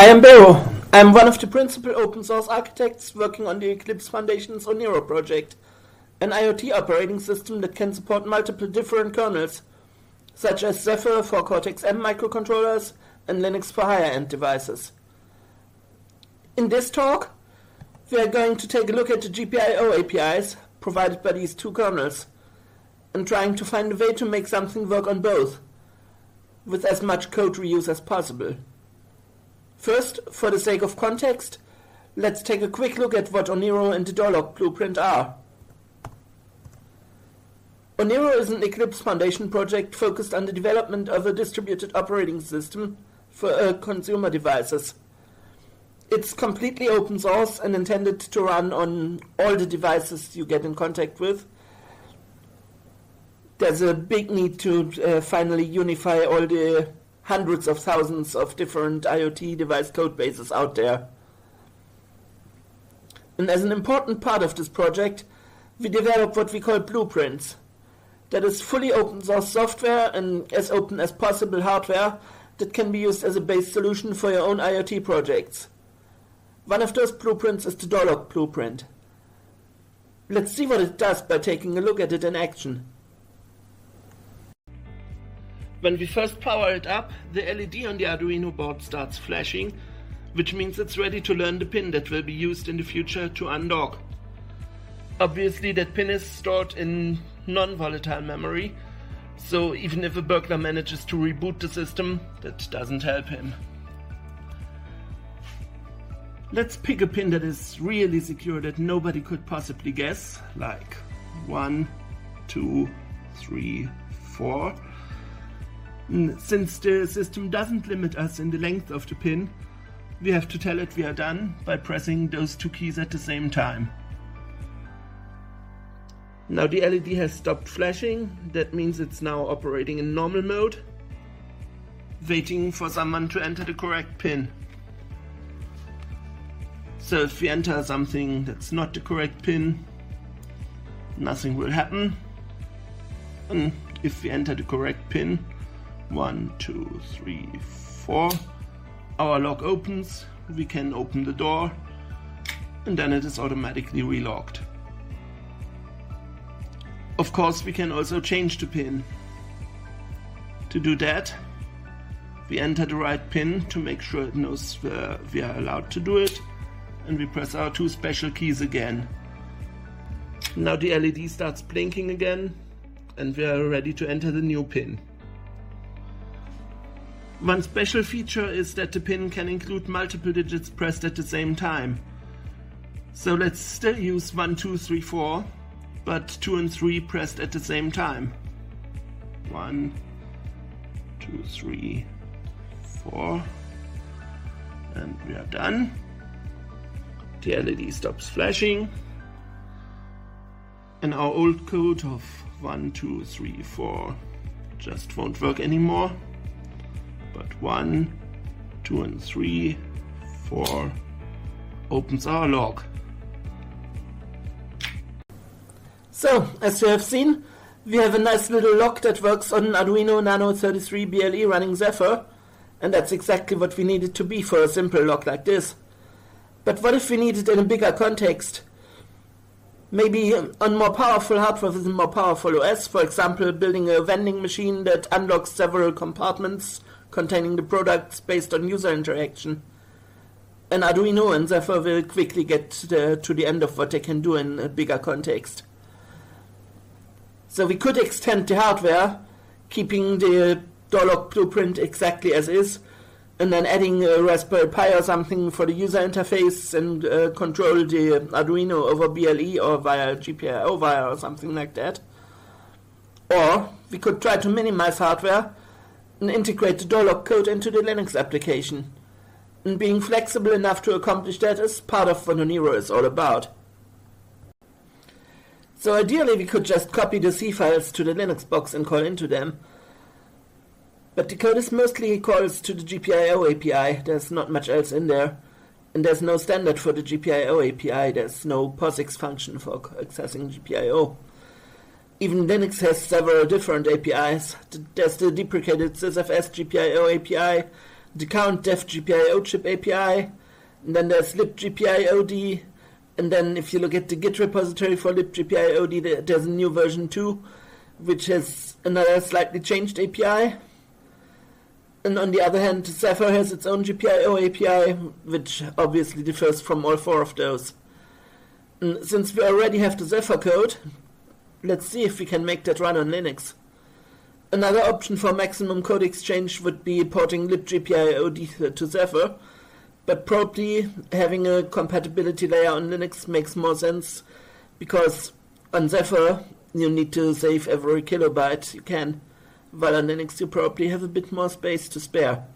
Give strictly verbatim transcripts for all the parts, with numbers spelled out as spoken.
I am Bero. I'm one of the principal open source architects working on the Eclipse Foundation's Oniro project, an IoT operating system that can support multiple different kernels, such as Zephyr for Cortex-M microcontrollers and Linux for higher-end devices. In this talk, we are going to take a look at the G P I O A P Is provided by these two kernels, and trying to find a way to make something work on both, with as much code reuse as possible. First, for the sake of context, let's take a quick look at what Oniro and the Dorlock blueprint are. Oniro is an Eclipse Foundation project focused on the development of a distributed operating system for uh, consumer devices. It's completely open source and intended to run on all the devices you get in contact with. There's a big need to uh, finally unify all the hundreds of thousands of different IoT device code bases out there. And as an important part of this project, we develop what we call blueprints. That is fully open source software and as open as possible hardware that can be used as a base solution for your own IoT projects. One of those blueprints is the Dorlock blueprint. Let's see what it does by taking a look at it in action. When we first power it up, the L E D on the Arduino board starts flashing, which means it's ready to learn the pin that will be used in the future to undock. Obviously that pin is stored in non-volatile memory, so even if a burglar manages to reboot the system, that doesn't help him. Let's pick a pin that is really secure that nobody could possibly guess, like one, two, three, four. Since the system doesn't limit us in the length of the pin, we have to tell it we are done by pressing those two keys at the same time. Now the L E D has stopped flashing. That means it's now operating in normal mode, waiting for someone to enter the correct pin. So if we enter something that's not the correct pin, nothing will happen. And if we enter the correct pin, one, two, three, four, our lock opens, we can open the door, and then it is automatically relocked. Of course, we can also change the pin. To do that, we enter the right pin to make sure it knows where we are allowed to do it, and we press our two special keys again. Now the L E D starts blinking again, and we are ready to enter the new pin. One special feature is that the pin can include multiple digits pressed at the same time. So let's still use one, two, three, four, but two and three pressed at the same time. one, two, three, four, and we are done. The L E D stops flashing, and our old code of one, two, three, four just won't work anymore. But one, two and three, four opens our lock. So, as you have seen, we have a nice little lock that works on an Arduino Nano thirty-three B L E running Zephyr, and that's exactly what we need it to be for a simple lock like this. But what if we need it in a bigger context? Maybe on more powerful hardware with a more powerful O S, for example building a vending machine that unlocks several compartments containing the products based on user interaction. An Arduino and Zephyr will quickly get the, to the end of what they can do in a bigger context. So we could extend the hardware, keeping the Dorlock blueprint exactly as is, and then adding a Raspberry Pi or something for the user interface and uh, control the Arduino over B L E or via G P I O wire or something like that. Or we could try to minimize hardware and integrate the Dorlock code into the Linux application. And being flexible enough to accomplish that is part of what Oniro is all about. So ideally we could just copy the C files to the Linux box and call into them. But the code is mostly calls to the G P I O A P I, there's not much else in there. And there's no standard for the G P I O A P I, there's no POSIX function for accessing G P I O. Even Linux has several different A P Is. There's the deprecated sysfs G P I O A P I, the current dev G P I O chip A P I, and then there's libgpiod, and then if you look at the Git repository for libgpiod, there's a new version two, which has another slightly changed A P I. And on the other hand, Zephyr has its own G P I O A P I, which obviously differs from all four of those. And since we already have the Zephyr code, let's see if we can make that run on Linux. Another option for maximum code exchange would be porting libgpiod to Zephyr, but probably having a compatibility layer on Linux makes more sense, because on Zephyr you need to save every kilobyte you can, while on Linux you probably have a bit more space to spare.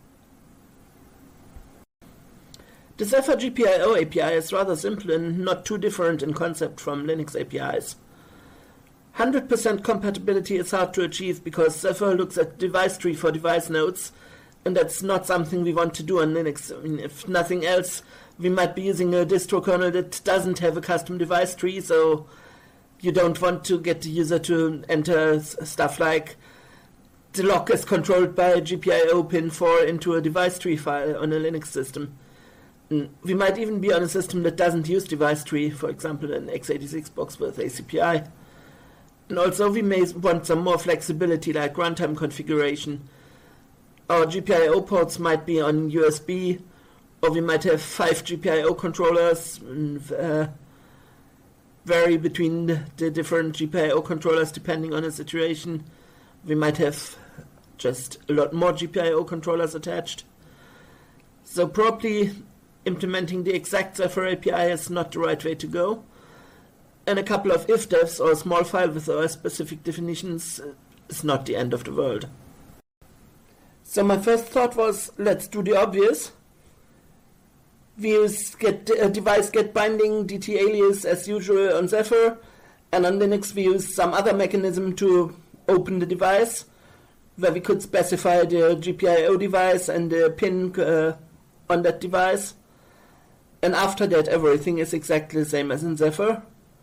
The Zephyr G P I O A P I is rather simple and not too different in concept from Linux A P Is. one hundred percent compatibility is hard to achieve because Zephyr looks at device tree for device nodes, and that's not something we want to do on Linux. I mean, if nothing else, we might be using a distro kernel that doesn't have a custom device tree, so you don't want to get the user to enter stuff like the lock is controlled by a G P I O pin four into a device tree file on a Linux system. We might even be on a system that doesn't use device tree, for example an x eighty-six box with A C P I. And also we may want some more flexibility like runtime configuration. Our G P I O ports might be on U S B, or we might have five G P I O controllers, and uh, vary between the different G P I O controllers depending on the situation. We might have just a lot more G P I O controllers attached. So probably implementing the exact Zephyr A P I is not the right way to go. And a couple of ifdefs or a small file with our specific definitions is not the end of the world. So my first thought was, let's do the obvious. We use get uh, device get binding D T alias as usual on Zephyr, and on Linux we use some other mechanism to open the device, where we could specify the G P I O device and the pin uh, on that device. And after that everything is exactly the same as in Zephyr.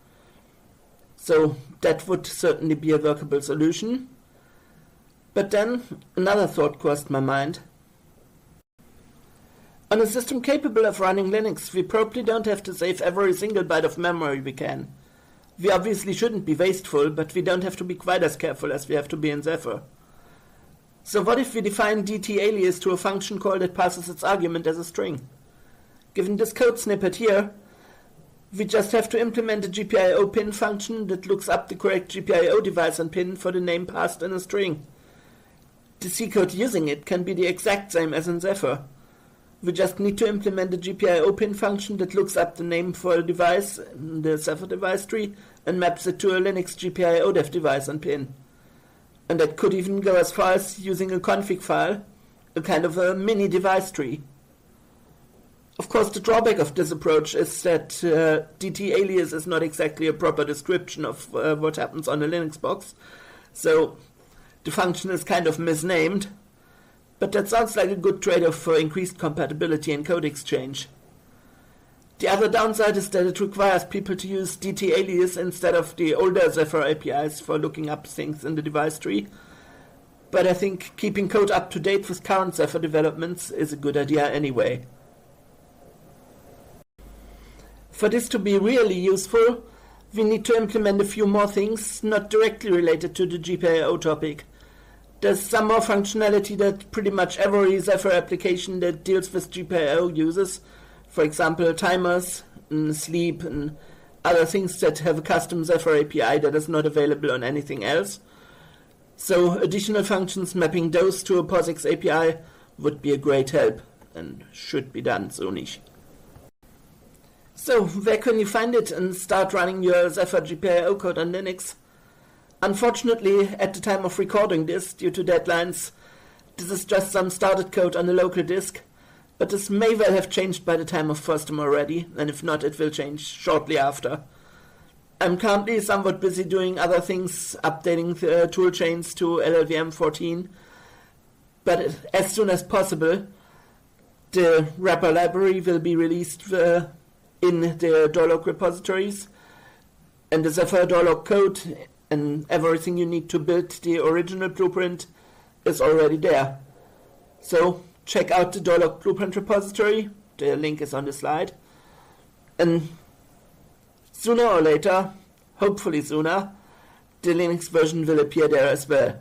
So that would certainly be a workable solution. But then another thought crossed my mind. On a system capable of running Linux, we probably don't have to save every single byte of memory we can. We obviously shouldn't be wasteful, but we don't have to be quite as careful as we have to be in Zephyr. So what if we define D T alias to a function call that passes its argument as a string? Given this code snippet here, we just have to implement a G P I O pin function that looks up the correct G P I O device and pin for the name passed in a string. The C code using it can be the exact same as in Zephyr. We just need to implement a G P I O pin function that looks up the name for a device in the Zephyr device tree and maps it to a Linux G P I O dev device and pin. And that could even go as far as using a config file, a kind of a mini device tree. Of course, the drawback of this approach is that uh, D T alias is not exactly a proper description of uh, what happens on a Linux box, so the function is kind of misnamed, but that sounds like a good trade-off for increased compatibility and code exchange. The other downside is that it requires people to use D T alias instead of the older Zephyr A P Is for looking up things in the device tree, but I think keeping code up to date with current Zephyr developments is a good idea anyway. For this to be really useful, we need to implement a few more things not directly related to the G P I O topic. There's some more functionality that pretty much every Zephyr application that deals with G P I O uses. For example, timers, and sleep, and other things that have a custom Zephyr A P I that is not available on anything else. So additional functions mapping those to a POSIX A P I would be a great help, and should be done soonish. So, where can you find it and start running your Zephyr G P I O code on Linux? Unfortunately, at the time of recording this, due to deadlines, this is just some started code on a local disk, but this may well have changed by the time of FOSDEM already, and if not, it will change shortly after. I'm currently somewhat busy doing other things, updating the tool chains to L L V M fourteen, but as soon as possible, the wrapper library will be released uh, in the Dorlog repositories, and the Zephyr Dorlog code and everything you need to build the original blueprint is already there. So check out the Dorlock Blueprint repository. The link is on the slide. And sooner or later, hopefully sooner, the Linux version will appear there as well.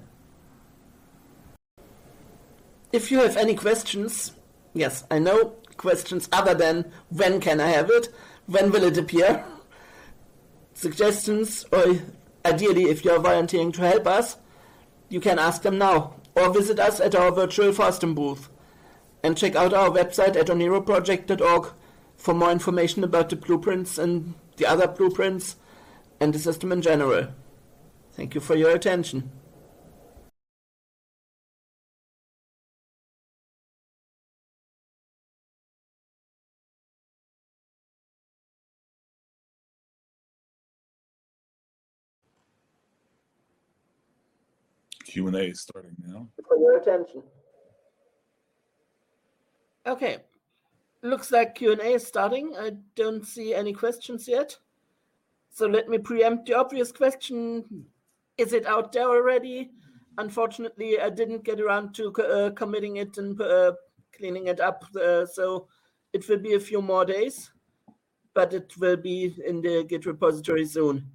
If you have any questions, yes, I know, questions other than when can I have it, when will it appear, suggestions, or ideally if you're volunteering to help us, you can ask them now, or visit us at our virtual FOSDEM booth, and check out our website at oneroproject dot org for more information about the blueprints and the other blueprints and the system in general. Thank you for your attention. Q and A is starting now. For your attention. Okay, looks like Q and A is starting. I don't see any questions yet. So let me preempt the obvious question. Is it out there already? Unfortunately, I didn't get around to uh, committing it and uh, cleaning it up. Uh, so it will be a few more days, but it will be in the Git repository soon.